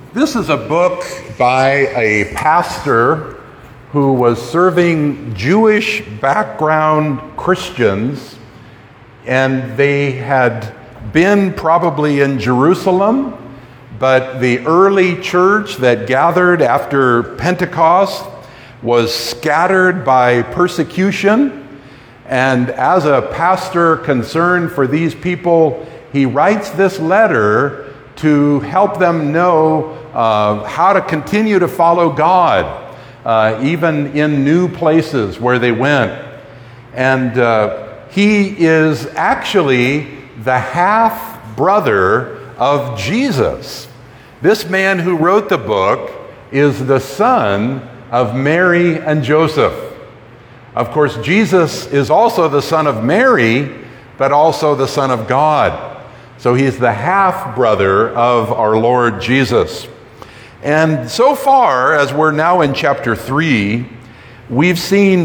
This is a book by a pastor who was serving Jewish background Christians, and they had been probably in Jerusalem, but the early church that gathered after Pentecost was scattered by persecution. And as a pastor concerned for these people, he writes this letter to help them know how to continue to follow God, even in new places where they went. And he is actually the half-brother of Jesus. This man who wrote the book is the son of Mary and Joseph. Of course, Jesus is also the son of Mary, but also the son of God. So he's the half-brother of our Lord Jesus. And so far, as we're now in chapter 3, we've seen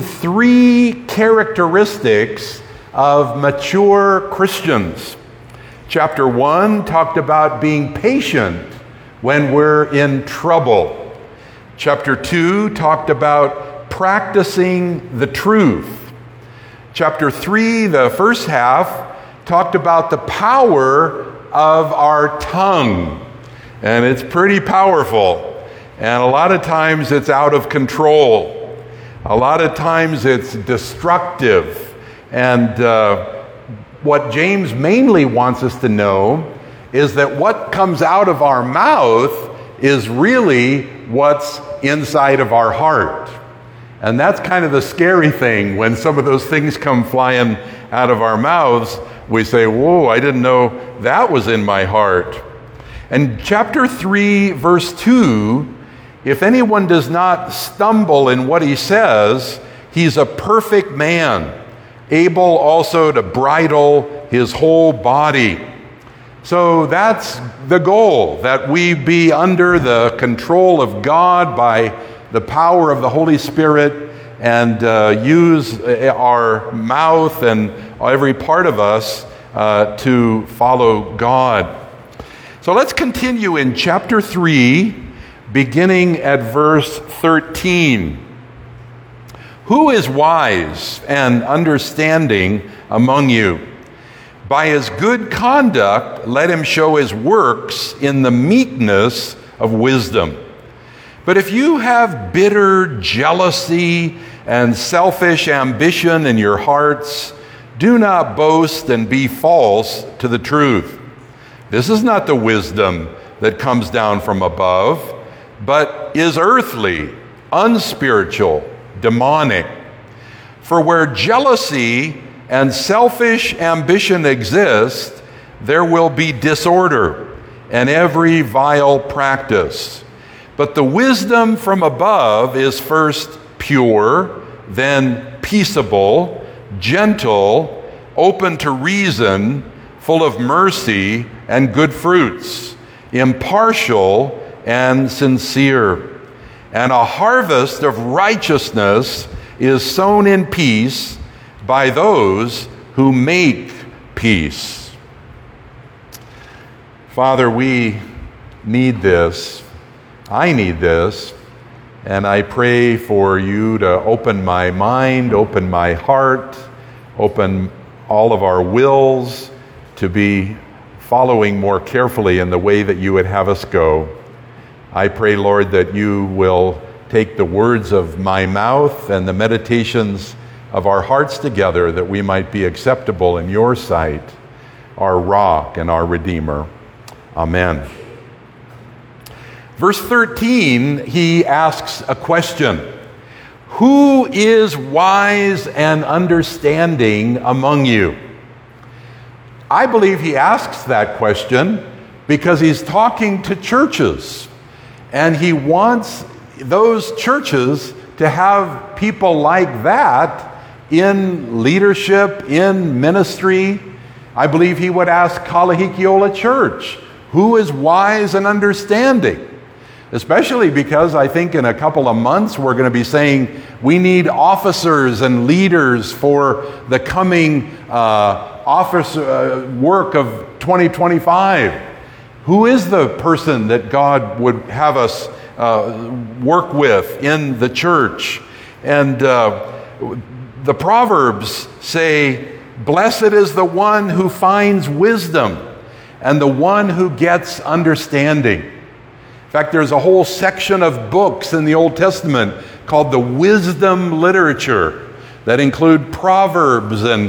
3 characteristics of mature Christians. Chapter 1 talked about being patient when we're in trouble. Chapter 2 talked about practicing the truth. Chapter 3, the first half, talked about the power of our tongue. And it's pretty powerful. And a lot of times it's out of control. A lot of times it's destructive. And what James mainly wants us to know is that what comes out of our mouth is really what's inside of our heart. And that's kind of the scary thing. When some of those things come flying out of our mouths, we say, whoa, I didn't know that was in my heart. And chapter 3, verse 2, if anyone does not stumble in what he says, he's a perfect man, able also to bridle his whole body. So that's the goal, that we be under the control of God by the power of the Holy Spirit, and use our mouth and every part of us to follow God. So let's continue in chapter 3, beginning at verse 13. Who is wise and understanding among you? By his good conduct, let him show his works in the meekness of wisdom. But if you have bitter jealousy and selfish ambition in your hearts, do not boast and be false to the truth. This is not the wisdom that comes down from above, but is earthly, unspiritual, demonic. For where jealousy and selfish ambition exist, there will be disorder and every vile practice. But the wisdom from above is first pure, then peaceable, gentle, open to reason, full of mercy and good fruits, impartial and sincere. And a harvest of righteousness is sown in peace by those who make peace. Father, we need this. I need this. And I pray for you to open my mind, open my heart, open all of our wills to be following more carefully in the way that you would have us go. I pray, Lord, that you will take the words of my mouth and the meditations of our hearts together, that we might be acceptable in your sight, our rock and our Redeemer. Amen. Verse 13, he asks a question. Who is wise and understanding among you? I believe he asks that question because he's talking to churches, and he wants those churches to have people like that in leadership, in ministry. I believe he would ask Kalahikiola Church, who is wise and understanding? Especially because I think in a couple of months we're going to be saying we need officers and leaders for the coming work of 2025. Who is the person that God would have us work with in the church? And the Proverbs say, blessed is the one who finds wisdom and the one who gets understanding. In fact, there's a whole section of books in the Old Testament called the wisdom literature that include Proverbs and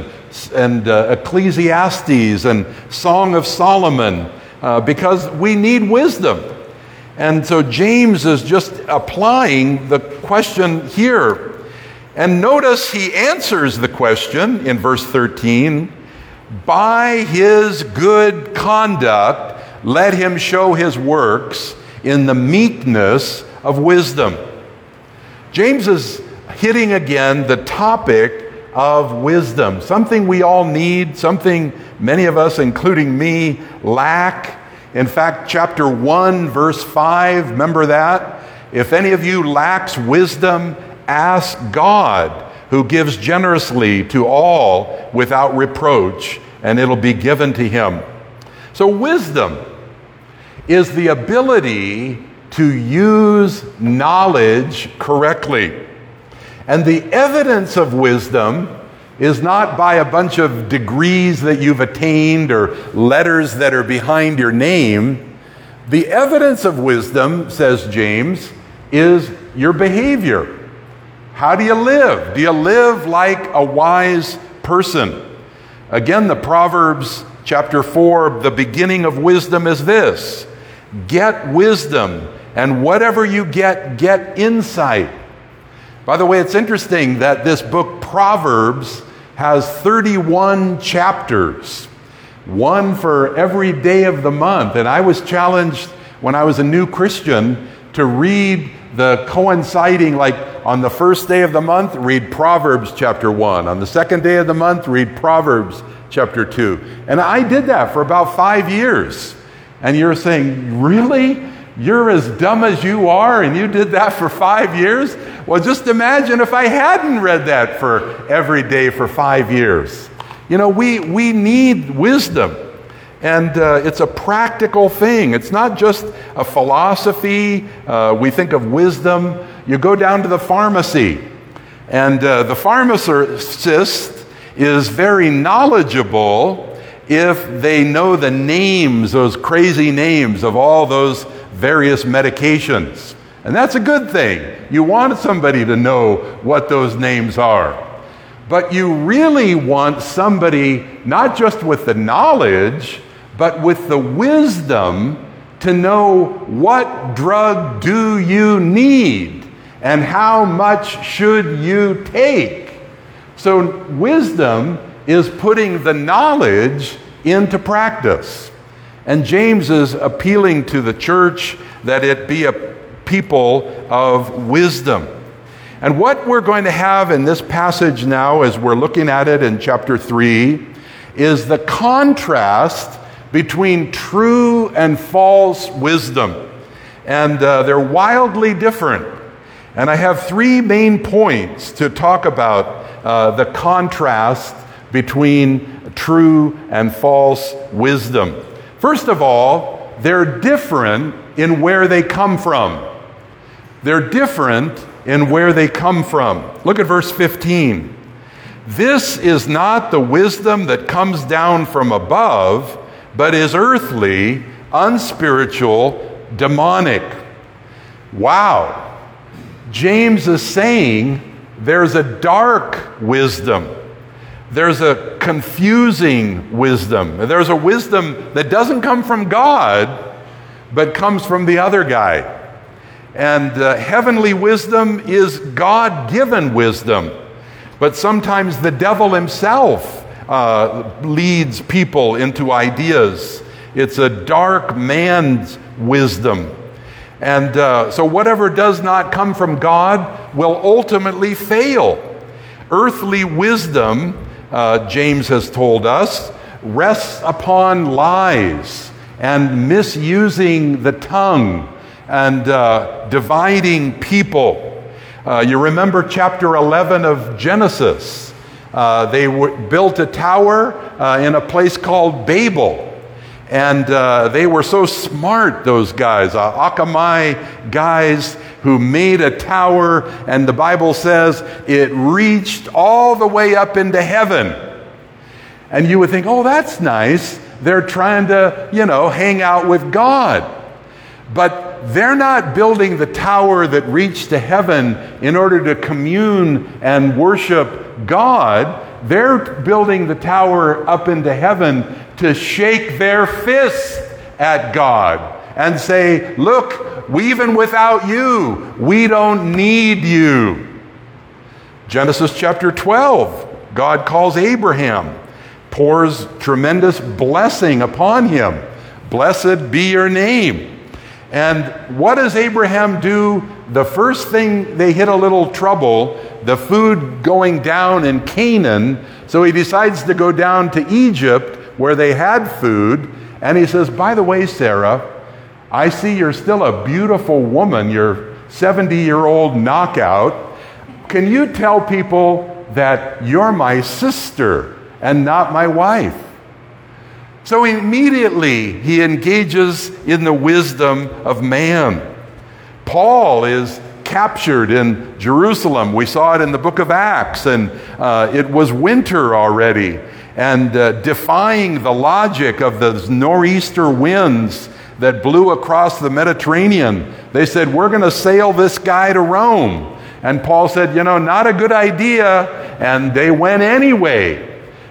Ecclesiastes and Song of Solomon, because we need wisdom. And so James is just applying the question here. And notice he answers the question in verse 13, by his good conduct, let him show his works in the meekness of wisdom. James is hitting again the topic of wisdom, something we all need, something many of us, including me, lack. In fact, chapter 1, verse 5, remember that? If any of you lacks wisdom, ask God, who gives generously to all without reproach, and it'll be given to him. So wisdom is the ability to use knowledge correctly. And the evidence of wisdom is not by a bunch of degrees that you've attained or letters that are behind your name. The evidence of wisdom, says James, is your behavior. How do you live? Do you live like a wise person? Again, the Proverbs chapter 4, the beginning of wisdom is this: get wisdom, and whatever you get insight. By the way, it's interesting that this book, Proverbs, has 31 chapters, one for every day of the month. And I was challenged when I was a new Christian to read the coinciding, like on the first day of the month, read Proverbs chapter 1. On the second day of the month, read Proverbs chapter 2. And I did that for about 5 years. And you're saying, really? You're as dumb as you are and you did that for 5 years? Well, just imagine if I hadn't read that for every day for 5 years. You know, we need wisdom. And it's a practical thing. It's not just a philosophy. We think of wisdom. You go down to the pharmacy, and the pharmacist is very knowledgeable if they know the names, those crazy names of all those various medications. And that's a good thing. You want somebody to know what those names are. But you really want somebody not just with the knowledge, but with the wisdom to know what drug do you need and how much should you take. So wisdom is putting the knowledge into practice. And James is appealing to the church that it be a people of wisdom. And what we're going to have in this passage now, as we're looking at it in chapter 3, is the contrast between true and false wisdom. And they're wildly different. And I have 3 main points to talk about the contrast between true and false wisdom. First of all, they're different in where they come from. They're different in where they come from. Look at verse 15. This is not the wisdom that comes down from above, but is earthly, unspiritual, demonic. Wow. James is saying there's a dark wisdom. There's a confusing wisdom. There's a wisdom that doesn't come from God, but comes from the other guy. And heavenly wisdom is God-given wisdom. But sometimes the devil himself leads people into ideas. It's a dark man's wisdom. And so whatever does not come from God will ultimately fail. Earthly wisdom, James has told us, rests upon lies and misusing the tongue and dividing people. You remember chapter 11 of Genesis. They built a tower in a place called Babel. And they were so smart, those guys, Akamai guys who made a tower, and the Bible says it reached all the way up into heaven. And you would think, oh, that's nice. They're trying to, hang out with God. But they're not building the tower that reached to heaven in order to commune and worship God. They're building the tower up into heaven to shake their fist at God and say, look, even without you, we don't need you. Genesis chapter 12, God calls Abraham, pours tremendous blessing upon him. Blessed be your name. And what does Abraham do? The first thing, they hit a little trouble, the food going down in Canaan, so he decides to go down to Egypt where they had food, and he says, by the way, Sarah, I see you're still a beautiful woman, you're 70-year-old knockout. Can you tell people that you're my sister and not my wife? So immediately he engages in the wisdom of man. Paul is captured in Jerusalem. We saw it in the book of Acts, and it was winter already. And defying the logic of those nor'easter winds that blew across the Mediterranean, they said, we're going to sail this guy to Rome. And Paul said, not a good idea. And they went anyway.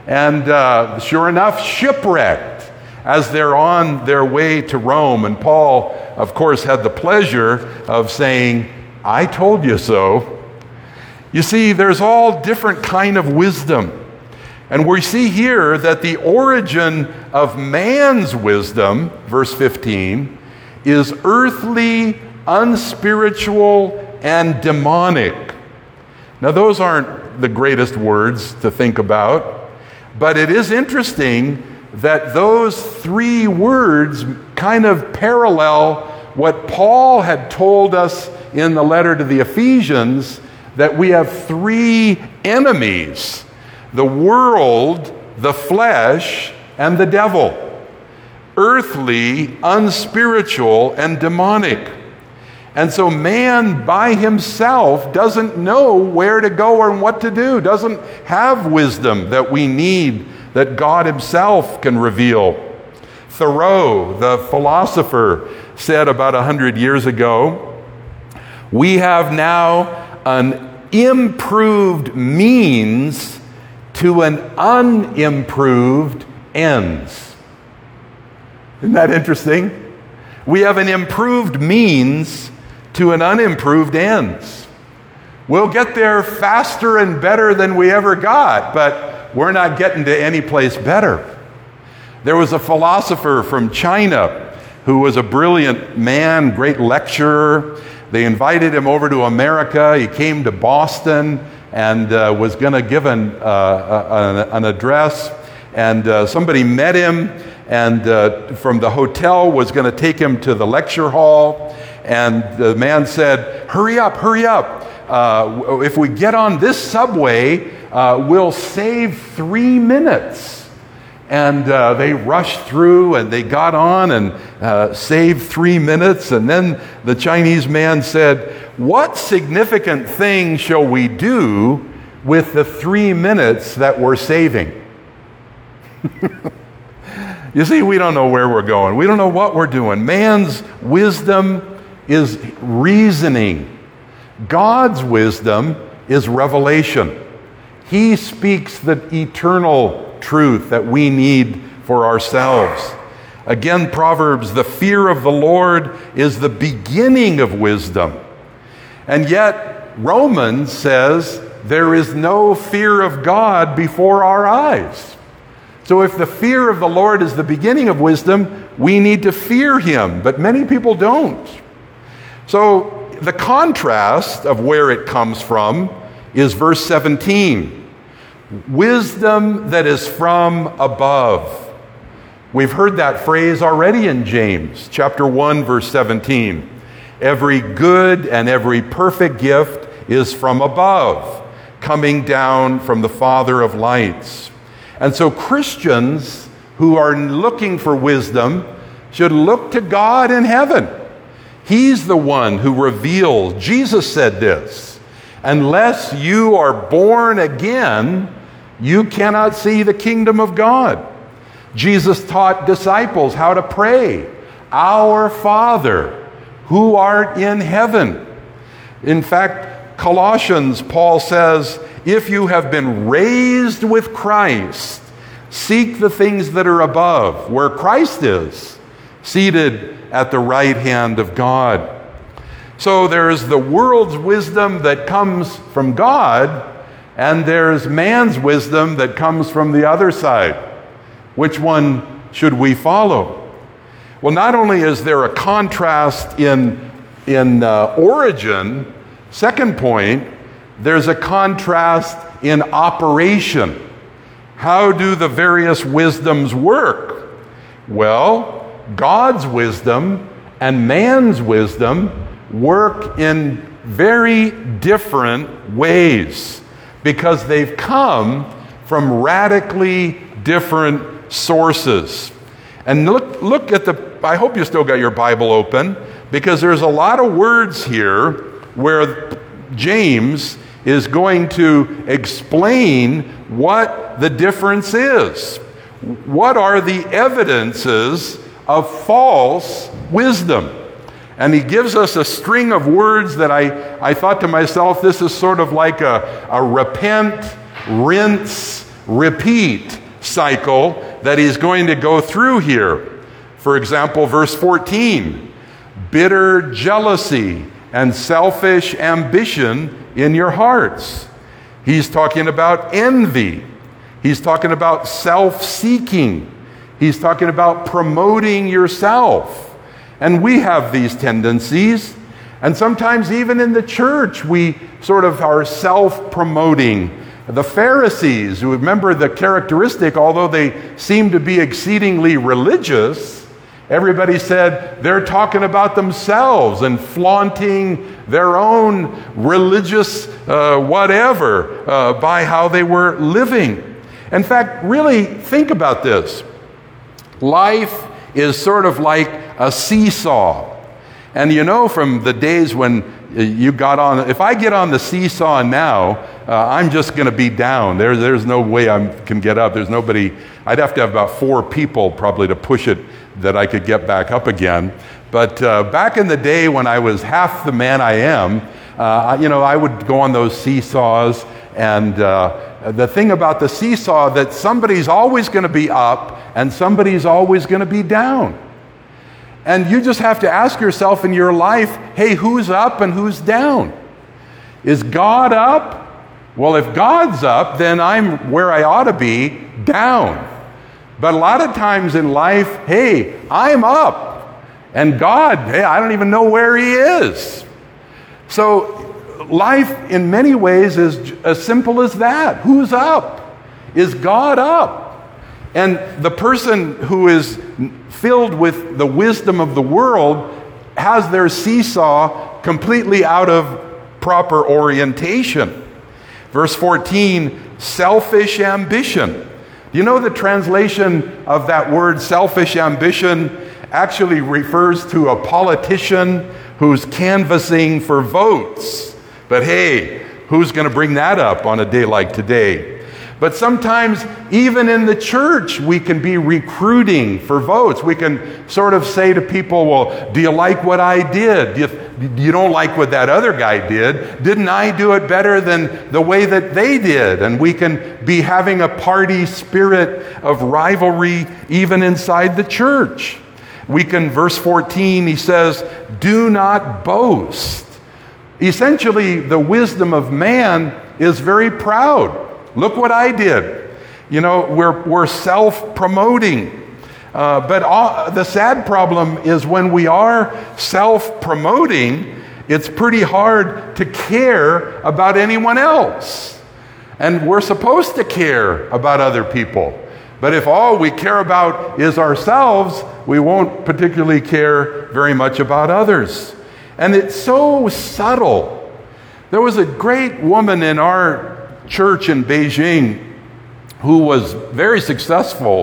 And sure enough, shipwrecked as they're on their way to Rome. And Paul, of course, had the pleasure of saying, I told you so. You see, there's all different kind of wisdom. And we see here that the origin of man's wisdom, verse 15, is earthly, unspiritual, and demonic. Now, those aren't the greatest words to think about, but it is interesting that those three words kind of parallel what Paul had told us in the letter to the Ephesians, that we have three enemies: the world, the flesh, and the devil. Earthly, unspiritual, and demonic. And so man by himself doesn't know where to go or what to do, doesn't have wisdom that we need, that God himself can reveal. Thoreau, the philosopher, said about 100 years ago, we have now an improved means to an unimproved ends. Isn't that interesting? We have an improved means to an unimproved ends. We'll get there faster and better than we ever got, but we're not getting to any place better. There was a philosopher from China who was a brilliant man, great lecturer. They invited him over to America. He came to Boston and was going to give an address. And somebody met him, and from the hotel was going to take him to the lecture hall. And the man said, hurry up, hurry up. If we get on this subway, we'll save 3 minutes. And they rushed through, and they got on and saved 3 minutes. And then the Chinese man said, what significant thing shall we do with the 3 minutes that we're saving? You see, we don't know where we're going. We don't know what we're doing. Man's wisdom is reasoning. God's wisdom is revelation. He speaks the eternal truth that we need for ourselves. Again, Proverbs, the fear of the Lord is the beginning of wisdom. And yet, Romans says there is no fear of God before our eyes. So if the fear of the Lord is the beginning of wisdom, we need to fear him, but many people don't. So the contrast of where it comes from is verse 17. Wisdom that is from above. We've heard that phrase already in James, chapter 1, verse 17. Every good and every perfect gift is from above, coming down from the Father of lights. And so Christians who are looking for wisdom should look to God in heaven. He's the one who reveals. Jesus said this, unless you are born again, you cannot see the kingdom of God. Jesus taught disciples how to pray, Our Father, who art in heaven. In fact, Colossians, Paul says, if you have been raised with Christ, seek the things that are above, where Christ is, seated at the right hand of God. So there's the world's wisdom that comes from God, and there's man's wisdom that comes from the other side. Which one should we follow? Well, not only is there a contrast in origin, second point, there's a contrast in operation. How do the various wisdoms work? Well, God's wisdom and man's wisdom work in very different ways because they've come from radically different sources. And look at I hope you still got your Bible open, because there's a lot of words here where James is going to explain what the difference is. What are the evidences of false wisdom? And he gives us a string of words that I thought to myself, this is sort of like a repent, rinse, repeat cycle that he's going to go through here. For example, verse 14, bitter jealousy and selfish ambition in your hearts. He's talking about envy. He's talking about self-seeking. He's talking about promoting yourself. And we have these tendencies. And sometimes even in the church, we sort of are self-promoting. The Pharisees, remember the characteristic, although they seem to be exceedingly religious, everybody said they're talking about themselves and flaunting their own religious whatever by how they were living. In fact, really think about this. Life is sort of like a seesaw. And you know, from the days when you got on, if I get on the seesaw now, I'm just going to be down. There's no way I can get up. There's nobody. I'd have to have about 4 people probably to push it that I could get back up again. But back in the day when I was half the man I am, I would go on those seesaws. And the thing about the seesaw, that somebody's always going to be up and somebody's always going to be down. And you just have to ask yourself in your life, hey, who's up and who's down? Is God up? Well, if God's up, then I'm where I ought to be, down. But a lot of times in life, hey, I'm up. And God, hey, I don't even know where He is. So life in many ways is as simple as that. Who's up? Is God up? And the person who is filled with the wisdom of the world has their seesaw completely out of proper orientation. Verse 14, selfish ambition. Do you know the translation of that word selfish ambition actually refers to a politician who's canvassing for votes? But hey, who's going to bring that up on a day like today? But sometimes, even in the church, we can be recruiting for votes. We can sort of say to people, well, do you like what I did? You don't like what that other guy did. Didn't I do it better than the way that they did? And we can be having a party spirit of rivalry even inside the church. We can, verse 14, he says, do not boast. Essentially, the wisdom of man is very proud. Look what I did. You know, we're self-promoting. But the sad problem is when we are self-promoting, it's pretty hard to care about anyone else. And we're supposed to care about other people. But if all we care about is ourselves, we won't particularly care very much about others. And it's so subtle. There was a great woman in our church in Beijing who was very successful.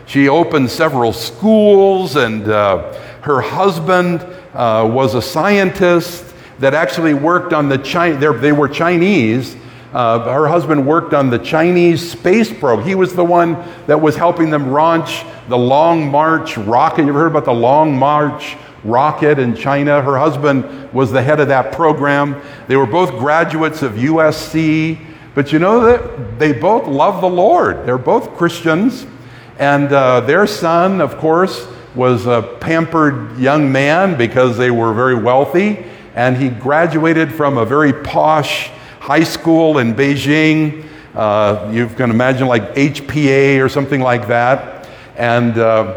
She opened several schools, and her husband was a scientist that actually worked on the they were Chinese. Her husband worked on the Chinese space probe. He was the one that was helping them launch the Long March rocket. You ever heard about the Long March rocket in China? Her husband was the head of that program. They were both graduates of USC. But you know that they both love the Lord. They're both Christians. And their son, of course, was a pampered young man because they were very wealthy. And he graduated from a very posh high school in Beijing. You can imagine like HPA or something like that. And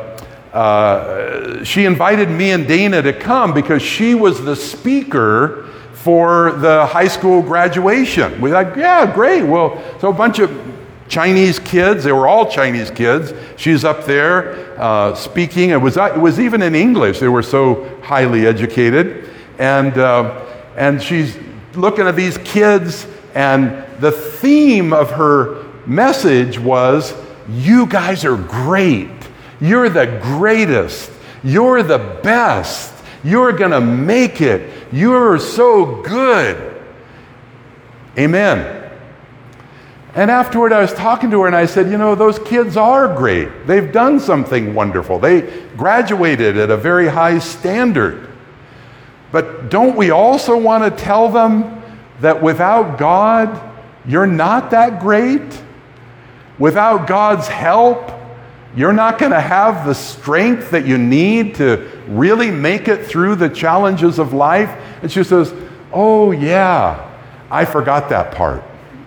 she invited me and Dana to come because she was the speaker for the high school graduation. We're like, yeah, great. Well, so a bunch of Chinese kids, they were all Chinese kids. She's up there speaking. It was even in English. They were so highly educated. And she's looking at these kids, and the theme of her message was, you guys are great. You're the greatest. You're the best. You're going to make it. You're so good. Amen. And afterward, I was talking to her, and I said, you know, those kids are great. They've done something wonderful. They graduated at a very high standard. But don't we also want to tell them that without God, you're not that great? Without God's help, you're not going to have the strength that you need to really make it through the challenges of life? And she says, oh yeah, I forgot that part.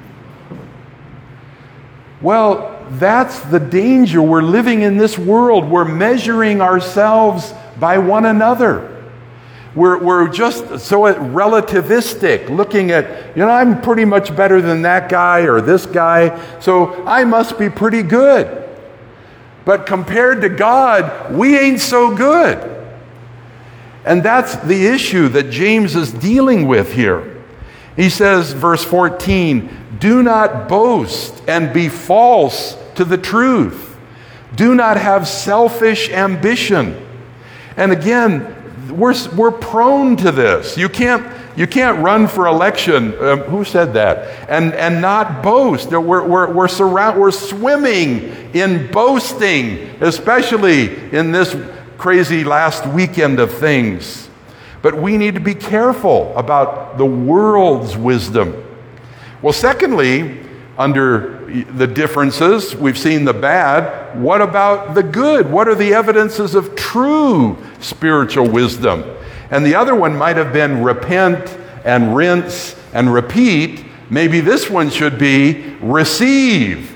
Well, that's the danger. We're living in this world. We're measuring ourselves by one another. We're just so relativistic, looking at, you know, I'm pretty much better than that guy or this guy, so I must be pretty good. But compared to God, we ain't so good. And that's the issue that James is dealing with here. He says, verse 14, do not boast and be false to the truth. Do not have selfish ambition. And again, we're prone to this. You can't run for election. Who said that? And not boast. We're swimming in boasting, especially in this crazy last weekend of things. But we need to be careful about the world's wisdom. Well, secondly, under the differences, we've seen the bad. What about the good? What are the evidences of true spiritual wisdom? And the other one might have been repent and rinse and repeat. Maybe this one should be receive,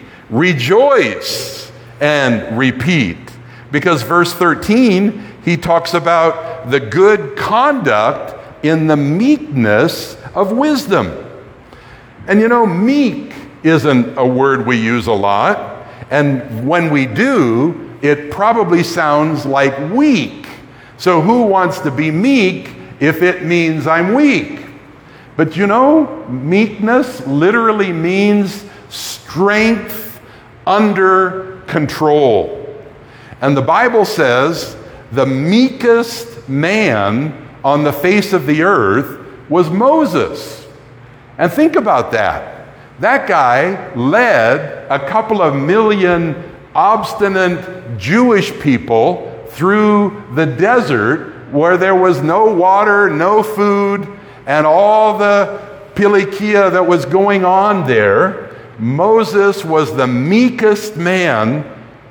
rejoice, and repeat. Because verse 13, he talks about the good conduct in the meekness of wisdom. And you know, meek isn't a word we use a lot. And when we do, it probably sounds like weak. So who wants to be meek if it means I'm weak? But you know, meekness literally means strength under control. And the Bible says the meekest man on the face of the earth was Moses. And think about that. That guy led a couple of million obstinate Jewish people through the desert where there was no water, no food, and all the pilikia that was going on there. Moses was the meekest man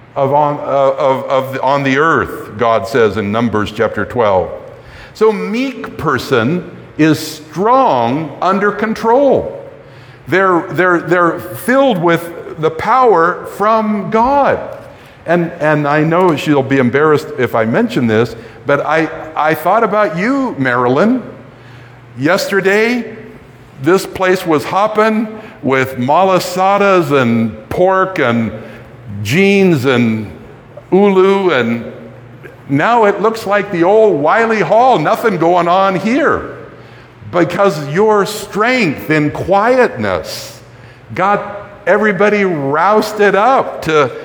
on the earth, God says in Numbers chapter 12. So meek person is strong under control. They're filled with the power from God. And I know she'll be embarrassed if I mention this, but I thought about you, Marilyn. Yesterday, this place was hopping with malasadas and pork and jeans and ulu, and now it looks like the old Wiley Hall, nothing going on here. Because your strength in quietness got everybody roused it up to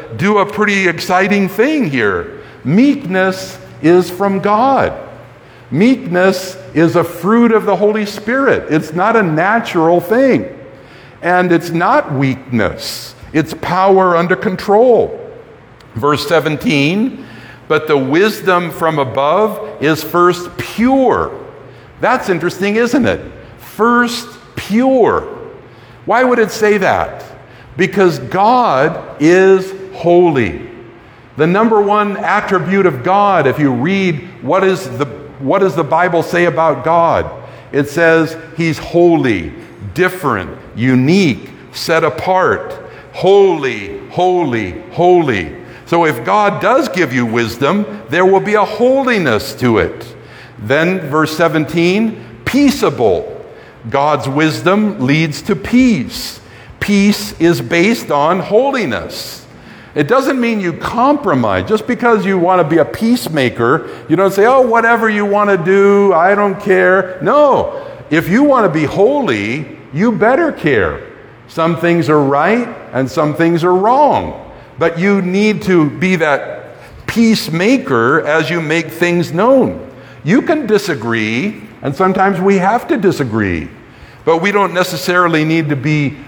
to do a pretty exciting thing here. Meekness is from God. Meekness is a fruit of the Holy Spirit. It's not a natural thing. And it's not weakness. It's power under control. Verse 17, but the wisdom from above is first pure. That's interesting, isn't it? First pure. Why would it say that? Because God is holy. The number one attribute of God, if you read what does the Bible say about God? It says He's holy, different, unique, set apart, holy, holy, holy. So if God does give you wisdom, there will be a holiness to it. Then verse 17, peaceable. God's wisdom leads to peace. Peace is based on holiness. It doesn't mean you compromise. Just because you want to be a peacemaker, you don't say, oh, whatever you want to do, I don't care. No, if you want to be holy, you better care. Some things are right and some things are wrong. But you need to be that peacemaker as you make things known. You can disagree, and sometimes we have to disagree. But we don't necessarily need to be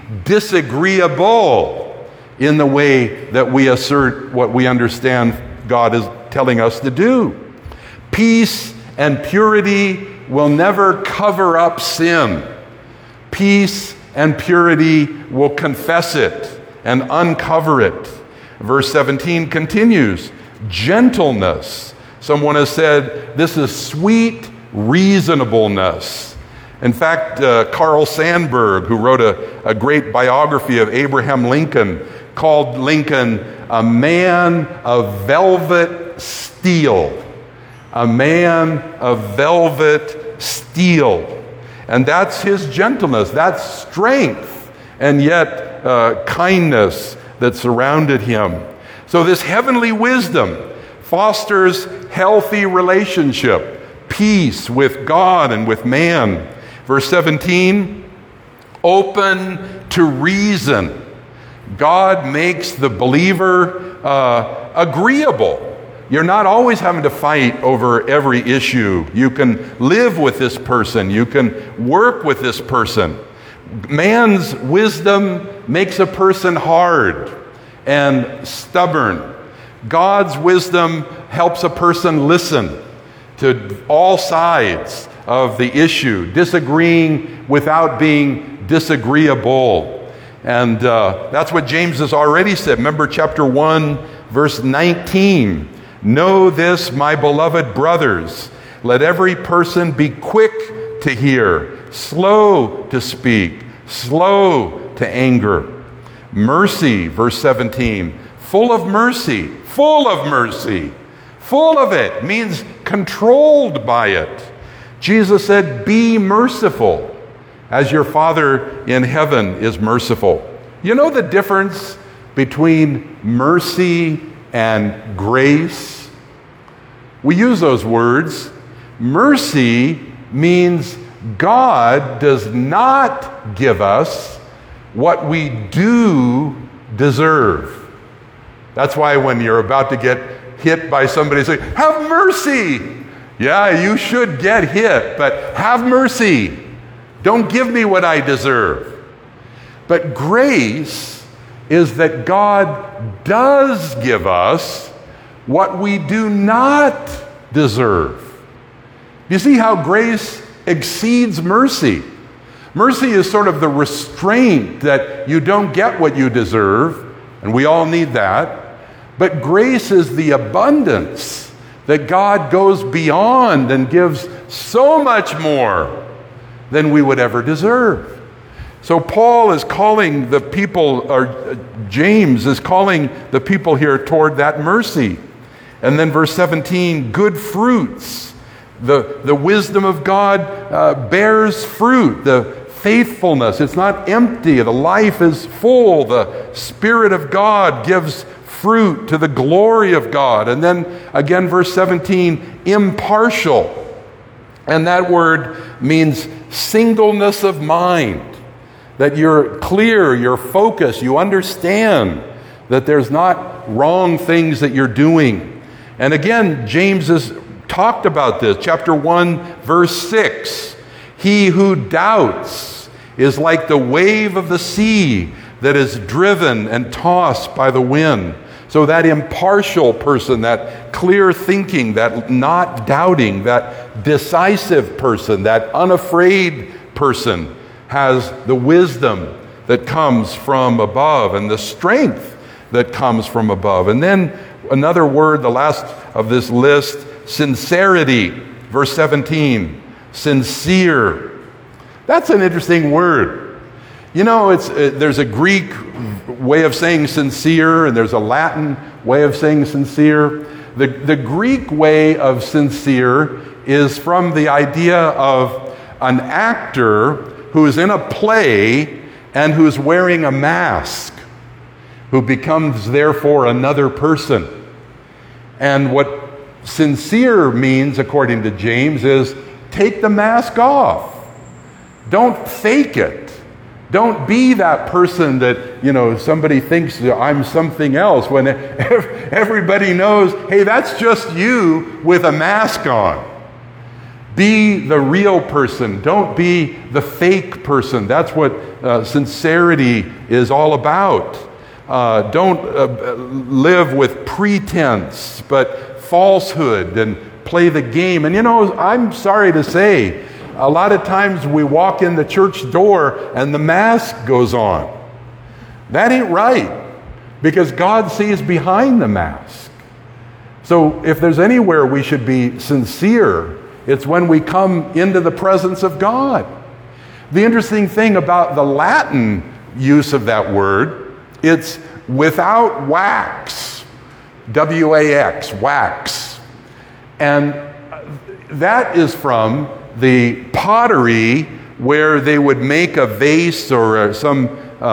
disagreeable in the way that we assert what we understand God is telling us to do. Peace and purity will never cover up sin. Peace and purity will confess it and uncover it. Verse 17 continues, gentleness. Someone has said this is sweet reasonableness. In fact, Carl Sandburg, who wrote a great biography of Abraham Lincoln, called Lincoln a man of velvet steel. A man of velvet steel. And that's his gentleness, that's strength, and yet kindness that surrounded him. So this heavenly wisdom fosters healthy relationship, peace with God and with man. Verse 17, open to reason. God makes the believer agreeable. You're not always having to fight over every issue. You can live with this person. You can work with this person. Man's wisdom makes a person hard and stubborn. God's wisdom helps a person listen to all sides of the issue, disagreeing without being disagreeable. And that's what James has already said. Remember chapter 1, verse 19. Know this, my beloved brothers. Let every person be quick to hear, slow to speak, slow to anger. Mercy, verse 17, full of mercy, full of mercy. Full of it means controlled by it. Jesus said, be merciful as your Father in heaven is merciful. You know the difference between mercy and grace? We use those words. Mercy means God does not give us what we do deserve. That's why when you're about to get hit by somebody, say, have mercy. Yeah, you should get hit, but have mercy. Don't give me what I deserve. But grace is that God does give us what we do not deserve. You see how grace exceeds mercy? Mercy is sort of the restraint that you don't get what you deserve, and we all need that. But grace is the abundance that God goes beyond and gives so much more than we would ever deserve. So Paul is calling the people, or James is calling the people here toward that mercy. And then verse 17, good fruits. The wisdom of God bears fruit. The faithfulness, it's not empty. The life is full. The Spirit of God gives fruit to the glory of God. And then again, verse 17, impartial. And that word means singleness of mind. That you're clear, you're focused, you understand that there's not wrong things that you're doing. And again, James has talked about this. Chapter 1, verse 6. He who doubts is like the wave of the sea that is driven and tossed by the wind. So that impartial person, that clear thinking, that not doubting, that decisive person, that unafraid person has the wisdom that comes from above and the strength that comes from above. And then another word, the last of this list, sincerity. Verse 17, sincere. That's an interesting word. You know, there's a Greek way of saying sincere, and there's a Latin way of saying sincere. The Greek way of sincere is from the idea of an actor who's in a play and who's wearing a mask, who becomes therefore another person. And what sincere means, according to James, is take the mask off. Don't fake it. Don't be that person that, somebody thinks I'm something else when everybody knows, hey, that's just you with a mask on. Be the real person. Don't be the fake person. That's what sincerity is all about. Don't live with pretense, but falsehood, and play the game. And I'm sorry to say, a lot of times we walk in the church door and the mask goes on. That ain't right, because God sees behind the mask. So if there's anywhere we should be sincere, it's when we come into the presence of God. The interesting thing about the Latin use of that word, it's without wax. W-A-X, wax. And that is from the pottery where they would make a vase or something,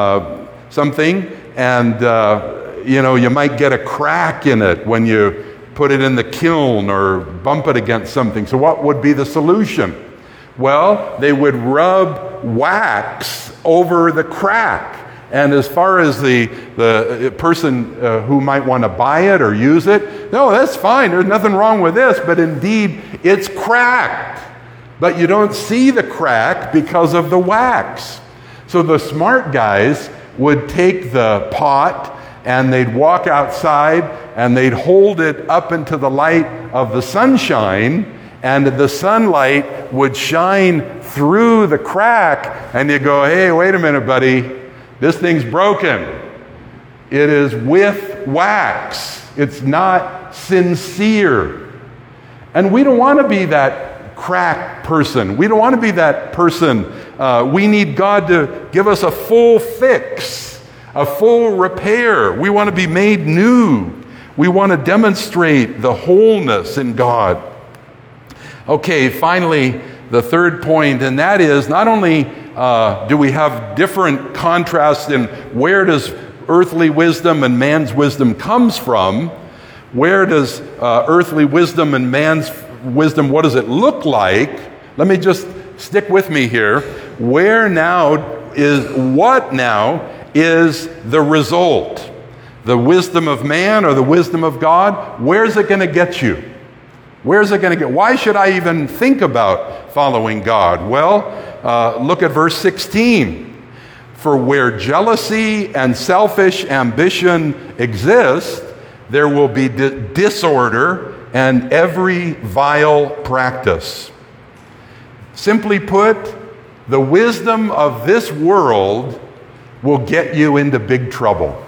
and you might get a crack in it when you put it in the kiln or bump it against something. So what would be the solution? Well, they would rub wax over the crack. And as far as the person who might want to buy it or use it, no, that's fine. There's nothing wrong with this. But indeed, it's cracked. But you don't see the crack because of the wax. So the smart guys would take the pot and they'd walk outside and they'd hold it up into the light of the sunshine, and the sunlight would shine through the crack, and you go, hey, wait a minute, buddy. This thing's broken. It is with wax. It's not sincere. And we don't want to be that crack person. We don't want to be that person. We need God to give us a full fix, a full repair. We want to be made new. We want to demonstrate the wholeness in God. Okay, finally, the third point, and that is not only do we have different contrasts in where does earthly wisdom and man's wisdom comes from, where does earthly wisdom and man's wisdom, what does it look like? Let me just stick with me here. What now is the result? The wisdom of man or the wisdom of God? Where's it going to get you? Where's it going to get? Why should I even think about following God? Well, look at verse 16. For where jealousy and selfish ambition exist, there will be disorder and every vile practice. Simply put, the wisdom of this world will get you into big trouble.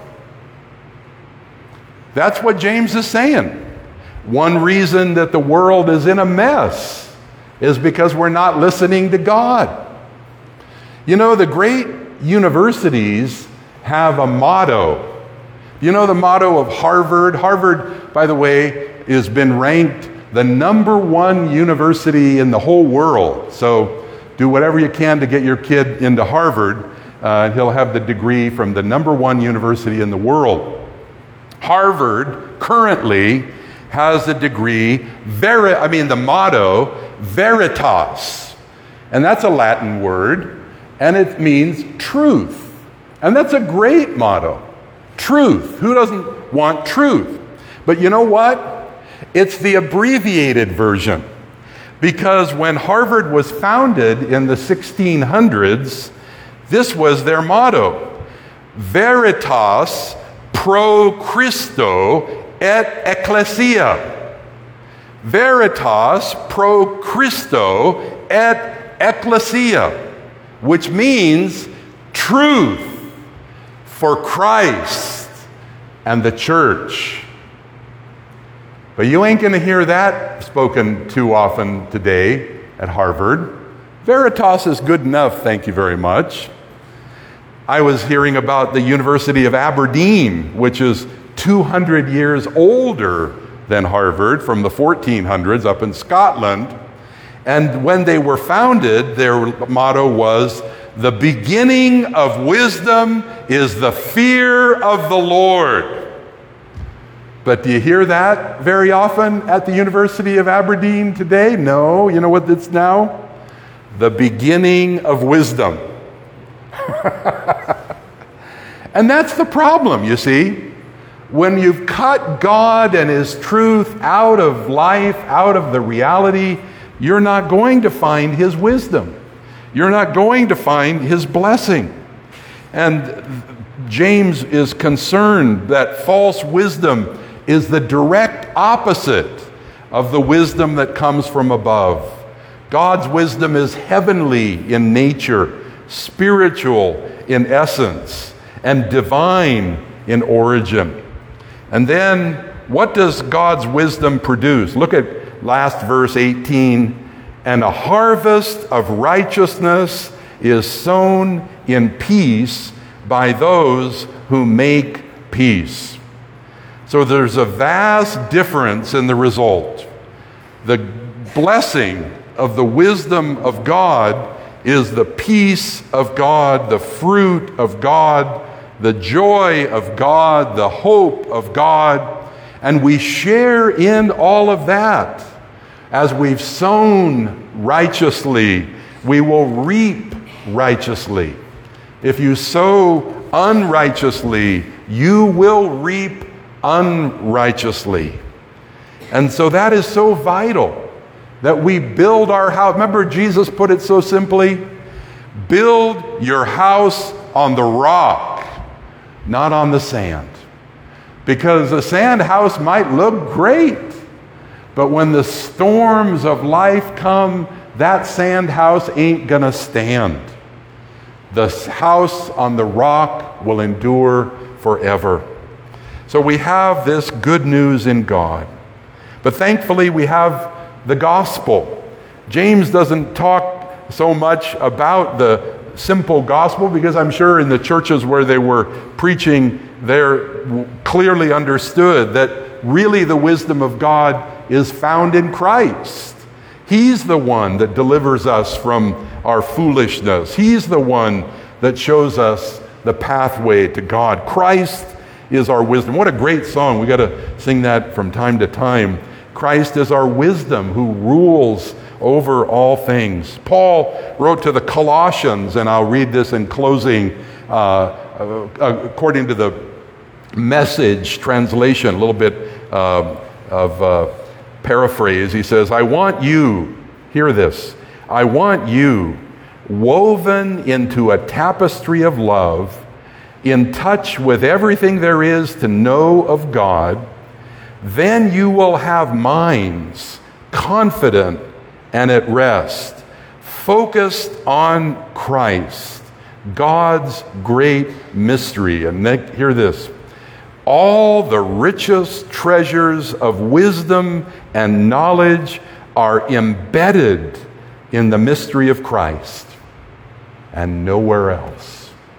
That's what James is saying. One reason that the world is in a mess is because we're not listening to God. The great universities have a motto. The motto of Harvard? Harvard, by the way, has been ranked the #1 university in the whole world. So do whatever you can to get your kid into Harvard. He'll have the degree from the #1 university in the world. Harvard currently has the degree, the motto, veritas. And that's a Latin word, and it means truth. And that's a great motto. Truth. Who doesn't want truth? But you know what? It's the abbreviated version. Because when Harvard was founded in the 1600s, this was their motto: Veritas pro Christo et Ecclesia. Veritas pro Christo et Ecclesia, which means truth for Christ and the church. But you ain't going to hear that spoken too often today at Harvard. Veritas is good enough, thank you very much. I was hearing about the University of Aberdeen, which is 200 years older than Harvard, from the 1400s up in Scotland. And when they were founded, their motto was, "The beginning of wisdom is the fear of the Lord." But do you hear that very often at the University of Aberdeen today? No. You know what it's now? The beginning of wisdom. And that's the problem, you see. When you've cut God and His truth out of life, out of the reality, you're not going to find His wisdom. You're not going to find His blessing. And James is concerned that false wisdom is the direct opposite of the wisdom that comes from above. God's wisdom is heavenly in nature, spiritual in essence, and divine in origin. And then, what does God's wisdom produce? Look at last verse 18. "And a harvest of righteousness is sown in peace by those who make peace." So there's a vast difference in the result. The blessing of the wisdom of God is the peace of God, the fruit of God, the joy of God, the hope of God, and we share in all of that. As we've sown righteously, we will reap righteously. If you sow unrighteously, you will reap unrighteously. And so that is so vital that we build our house. Remember, Jesus put it so simply: build your house on the rock, not on the sand. Because the sand house might look great, but when the storms of life come, that sand house ain't gonna stand. The house on the rock will endure forever. So we have this good news in God. But thankfully we have the gospel. James doesn't talk so much about the simple gospel, because I'm sure in the churches where they were preaching, they clearly understood that really the wisdom of God is found in Christ. He's the one that delivers us from our foolishness. He's the one that shows us the pathway to God. Christ is our wisdom. What a great song. We got to sing that from time to time. Christ is our wisdom who rules over all things. Paul wrote to the Colossians, and I'll read this in closing, according to the Message translation, a little bit of paraphrase. He says, "I want you," hear this, "I want you woven into a tapestry of love, in touch with everything there is to know of God. Then you will have minds confident and at rest, focused on Christ, God's great mystery." And hear this: "All the richest treasures of wisdom and knowledge are embedded in the mystery of Christ and nowhere else."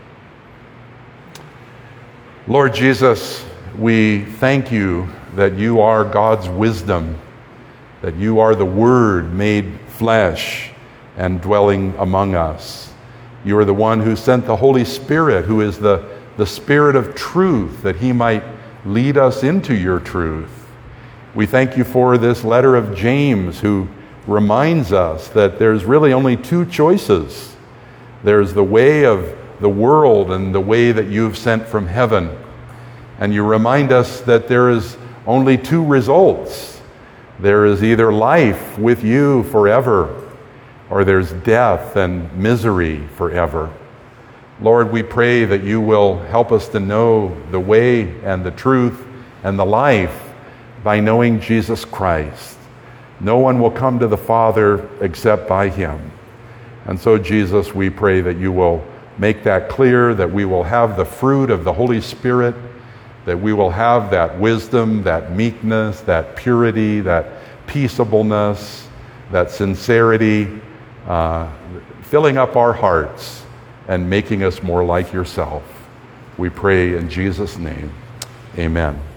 Lord Jesus, we thank you that you are God's wisdom, that you are the Word made flesh and dwelling among us. You are the one who sent the Holy Spirit, who is the Spirit of truth, that He might lead us into your truth. We thank you for this letter of James, who reminds us that there's really only two choices. There's the way of the world and the way that you've sent from heaven. And you remind us that there is only two results. There is either life with you forever, or there's death and misery forever. Lord, we pray that you will help us to know the way and the truth and the life by knowing Jesus Christ. No one will come to the Father except by him. And so, Jesus, we pray that you will make that clear, that we will have the fruit of the Holy Spirit, that we will have that wisdom, that meekness, that purity, that peaceableness, that sincerity, filling up our hearts and making us more like yourself. We pray in Jesus' name. Amen.